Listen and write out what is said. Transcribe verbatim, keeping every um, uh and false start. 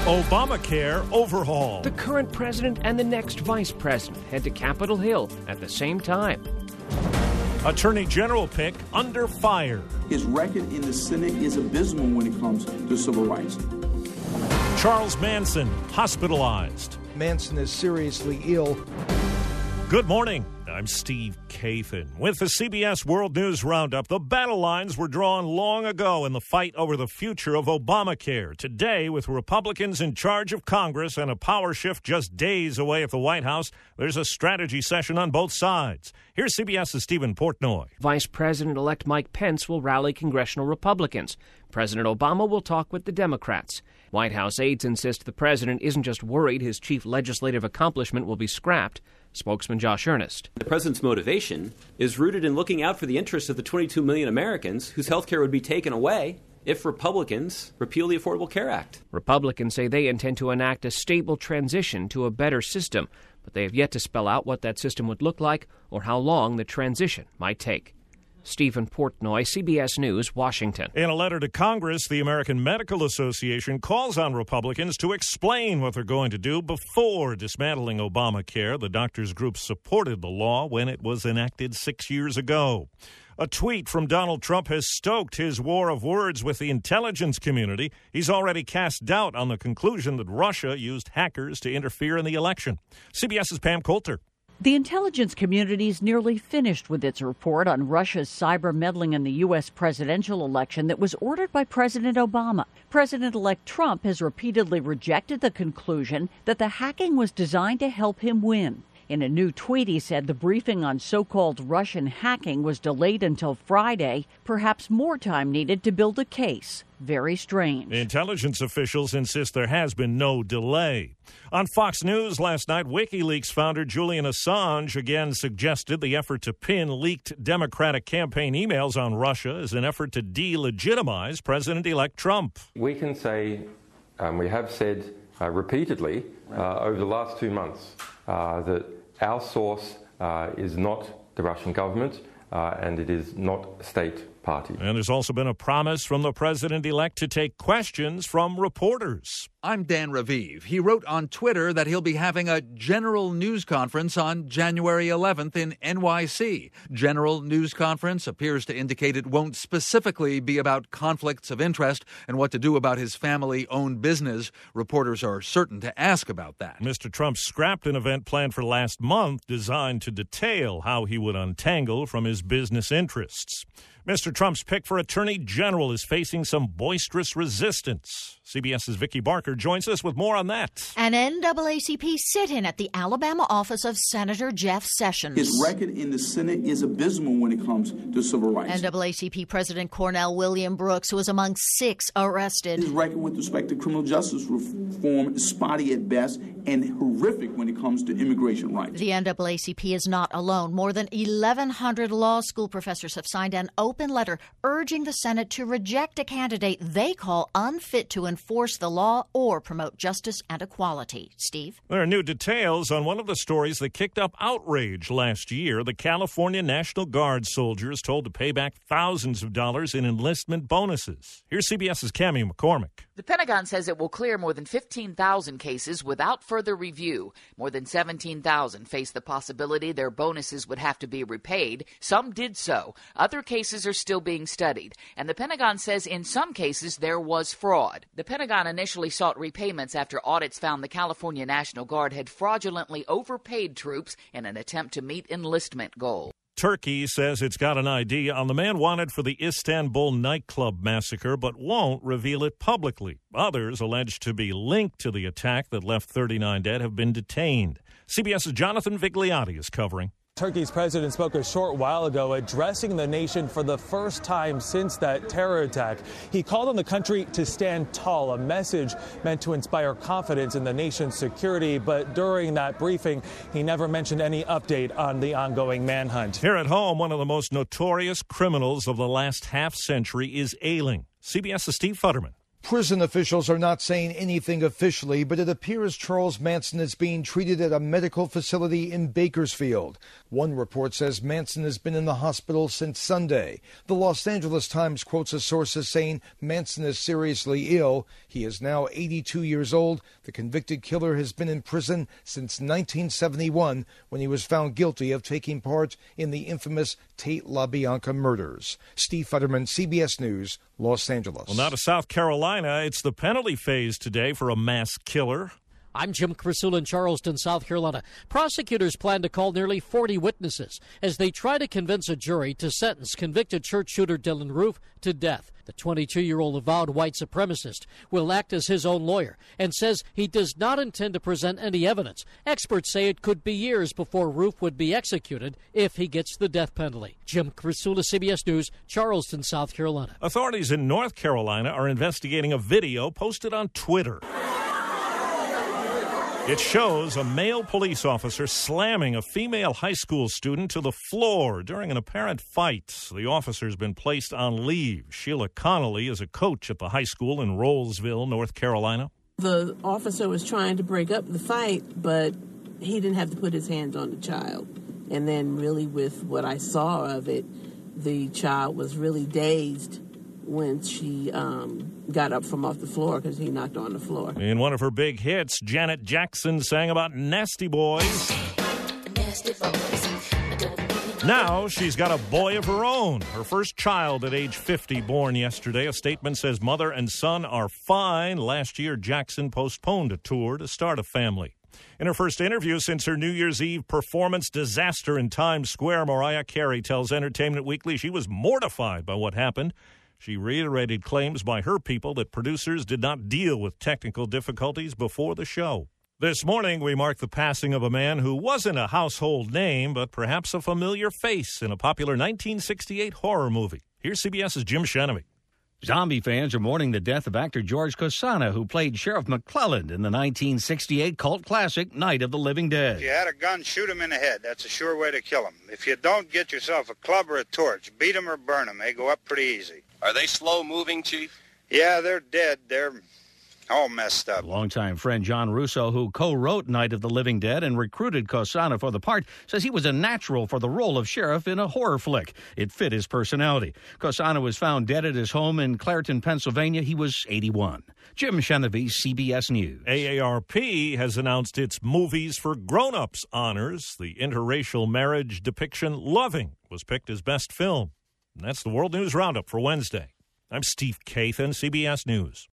Obamacare overhaul. The current president and the next vice president head to Capitol Hill at the same time. Attorney General pick under fire. His record in the Senate is abysmal when it comes to civil rights. Charles Manson hospitalized. Manson is seriously ill. Good morning. I'm Steve Kathan. With the C B S World News Roundup, the battle lines were drawn long ago in the fight over the future of Obamacare. Today, with Republicans in charge of Congress and a power shift just days away at the White House, there's a strategy session on both sides. Here's CBS's Stephen Portnoy. Vice President-elect Mike Pence will rally congressional Republicans. President Obama will talk with the Democrats. White House aides insist the president isn't just worried his chief legislative accomplishment will be scrapped. Spokesman Josh Earnest. The president's motivation is rooted in looking out for the interests of the twenty-two million Americans whose health care would be taken away if Republicans repeal the Affordable Care Act. Republicans say they intend to enact a stable transition to a better system, but they have yet to spell out what that system would look like or how long the transition might take. Stephen Portnoy, C B S News, Washington. In a letter to Congress, the American Medical Association calls on Republicans to explain what they're going to do before dismantling Obamacare. The doctors' group supported the law when it was enacted six years ago. A tweet from Donald Trump has stoked his war of words with the intelligence community. He's already cast doubt on the conclusion that Russia used hackers to interfere in the election. CBS's Pam Coulter. The intelligence community is nearly finished with its report on Russia's cyber meddling in the U S presidential election that was ordered by President Obama. President-elect Trump has repeatedly rejected the conclusion that the hacking was designed to help him win. In a new tweet, he said the briefing on so-called Russian hacking was delayed until Friday, perhaps more time needed to build a case. Very strange. Intelligence officials insist there has been no delay. On Fox News last night, WikiLeaks founder Julian Assange again suggested the effort to pin leaked Democratic campaign emails on Russia is an effort to delegitimize President-elect Trump. We can say, um, we have said uh, repeatedly uh, over the last two months uh, that our source uh, is not the Russian government uh, and it is not a state party. And there's also been a promise from the president-elect to take questions from reporters. I'm Dan Raviv. He wrote on Twitter that he'll be having a general news conference on January eleventh in N Y C. General news conference appears to indicate it won't specifically be about conflicts of interest and what to do about his family-owned business. Reporters are certain to ask about that. Mister Trump scrapped an event planned for last month designed to detail how he would untangle from his business interests. Mister Trump's pick for Attorney General is facing some boisterous resistance. CBS's Vicki Barker joins us with more on that. An N double A C P sit-in at the Alabama office of Senator Jeff Sessions. His record in the Senate is abysmal when it comes to civil rights. N double A C P President Cornell William Brooks was among six arrested. His record with respect to criminal justice reform is spotty at best and horrific when it comes to immigration rights. The N double A C P is not alone. More than eleven hundred law school professors have signed an open letter urging the Senate to reject a candidate they call unfit to enforce the law or promote justice and equality. Steve? There are new details on one of the stories that kicked up outrage last year. The California National Guard soldiers told to pay back thousands of dollars in enlistment bonuses. Here's CBS's Cammie McCormick. The Pentagon says it will clear more than fifteen thousand cases without further review. More than seventeen thousand face the possibility their bonuses would have to be repaid. Some did so. Other cases are still being studied. And the Pentagon says in some cases there was fraud. The Pentagon initially sought repayments after audits found the California National Guard had fraudulently overpaid troops in an attempt to meet enlistment goals. Turkey says it's got an I D on the man wanted for the Istanbul nightclub massacre, but won't reveal it publicly. Others alleged to be linked to the attack that left thirty-nine dead have been detained. CBS's Jonathan Vigliotti is covering. Turkey's president spoke a short while ago addressing the nation for the first time since that terror attack. He called on the country to stand tall, a message meant to inspire confidence in the nation's security. But during that briefing, he never mentioned any update on the ongoing manhunt. Here at home, one of the most notorious criminals of the last half century is ailing. CBS's Steve Futterman. Prison officials are not saying anything officially, but it appears Charles Manson is being treated at a medical facility in Bakersfield. One report says Manson has been in the hospital since Sunday. The Los Angeles Times quotes a source as saying Manson is seriously ill. He is now eighty-two years old. The convicted killer has been in prison since nineteen seventy-one, when he was found guilty of taking part in the infamous Tate LaBianca murders. Steve Futterman, C B S News, Los Angeles. Well, now to South Carolina. It's the penalty phase today for a mass killer. I'm Jim Crisula in Charleston, South Carolina. Prosecutors plan to call nearly forty witnesses as they try to convince a jury to sentence convicted church shooter Dylan Roof to death. The twenty-two-year-old avowed white supremacist will act as his own lawyer and says he does not intend to present any evidence. Experts say it could be years before Roof would be executed if he gets the death penalty. Jim Crisula, C B S News, Charleston, South Carolina. Authorities in North Carolina are investigating a video posted on Twitter. It shows a male police officer slamming a female high school student to the floor during an apparent fight. The officer's been placed on leave. Sheila Connolly is a coach at the high school in Rollsville, North Carolina. The officer was trying to break up the fight, but he didn't have to put his hands on the child. And then really with what I saw of it, the child was really dazed when she um, got up from off the floor because he knocked her on the floor. In one of her big hits, Janet Jackson sang about nasty boys. Nasty boys. Now she's got a boy of her own. Her first child at age fifty, born yesterday. A statement says mother and son are fine. Last year, Jackson postponed a tour to start a family. In her first interview since her New Year's Eve performance disaster in Times Square, Mariah Carey tells Entertainment Weekly she was mortified by what happened. She reiterated claims by her people that producers did not deal with technical difficulties before the show. This morning, we mark the passing of a man who wasn't a household name, but perhaps a familiar face in a popular nineteen sixty-eight horror movie. Here's CBS's Jim Shenemy. Zombie fans are mourning the death of actor George Costanza, who played Sheriff McClelland in the nineteen sixty-eight cult classic Night of the Living Dead. If you had a gun, shoot him in the head. That's a sure way to kill him. If you don't, get yourself a club or a torch. Beat him or burn him. They go up pretty easy. Are they slow-moving, Chief? Yeah, they're dead. They're all messed up. Longtime friend John Russo, who co-wrote Night of the Living Dead and recruited Costanza for the part, says he was a natural for the role of sheriff in a horror flick. It fit his personality. Costanza was found dead at his home in Clairton, Pennsylvania. He was eighty-one. Jim Shenevy, C B S News. A A R P has announced its Movies for Grown-Ups honors. The interracial marriage depiction Loving was picked as best film. And that's the World News Roundup for Wednesday. I'm Steve Kathan, C B S News.